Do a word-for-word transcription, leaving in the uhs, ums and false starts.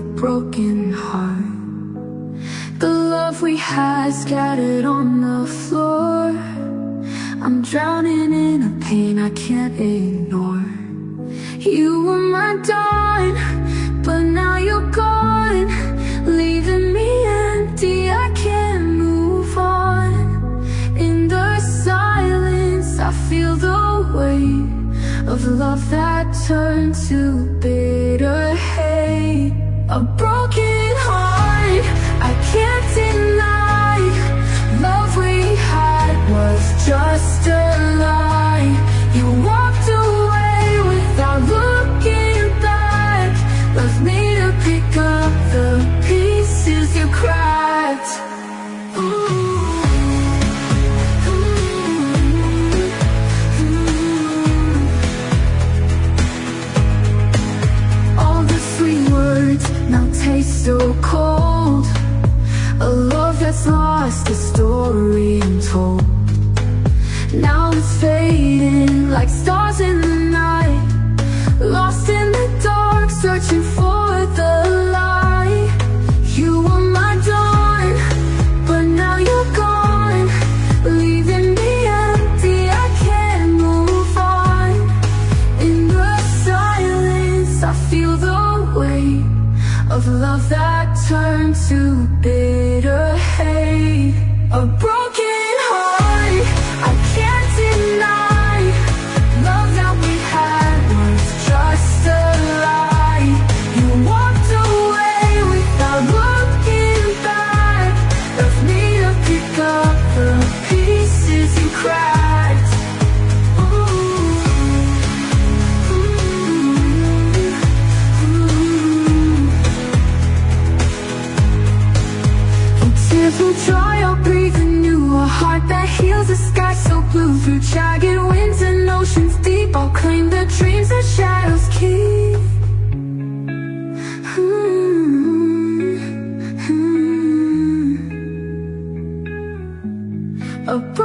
broken heart. The love we had scattered on the floor. I'm drowning in a pain I can't ignore. You were my dawn, but now you're gone, leaving me empty, I can't move on. In the silence I feel the weight of love that turned to bitter hate. A broken heart, I can't deny. Love we had was just a lie. You walked away without looking back, left me to pick up the pieces you cracked. Ooh. Now taste so cold. A love that's lost, a story untold. Now it's fading like stars in the night, lost in the dark, searching for the light. You were my dawn, but now you're gone, leaving me empty, I can't move on. In the silence I feel the weight of love that turned to bitter hate. A broken heart, I can't deny. Love that we had was just a lie. You walked away without looking back, left me to pick up the pieces you cracked. Through joy I'll breathe anew, a heart that heals, a sky so blue. Through jagged winds and oceans deep, I'll claim the dreams that shadows keep. mm-hmm. A